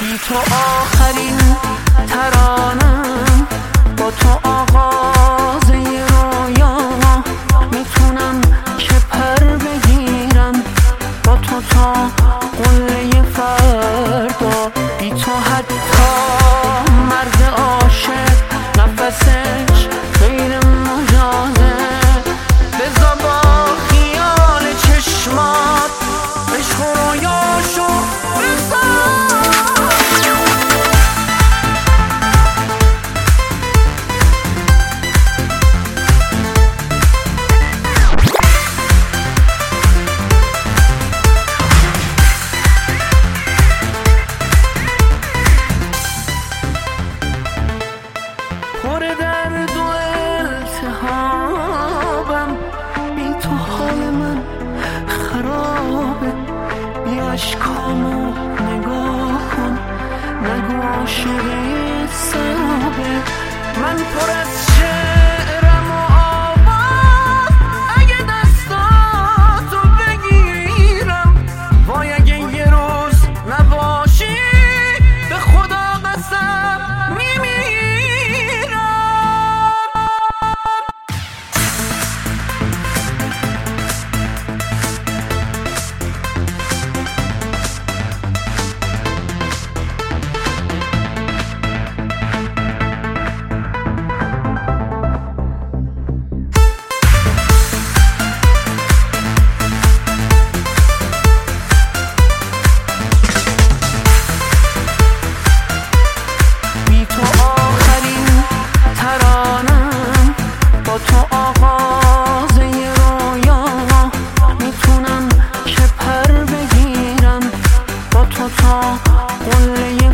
بی تو آخرین ترانم، با تو آغاز یه رویا، میتونم که پر بگیرم با تو تا قله فردا. بی تو حتی مرد عاشق نفسش غیر مجازه، بذار با خیال چشمات عشق و رویاشو بساز. پر درد و التهابم، بی تو حال من خرابه. بی اشکامو نگاه کن، نگو عاشقی سرابه. من پر از شعرم و آواز، اگه دستاتو بگیرم وای اگه یه روز نباشی به خدا قسم تو آغاز یه رویا، میتونم که پر بگیرم با تو تا قله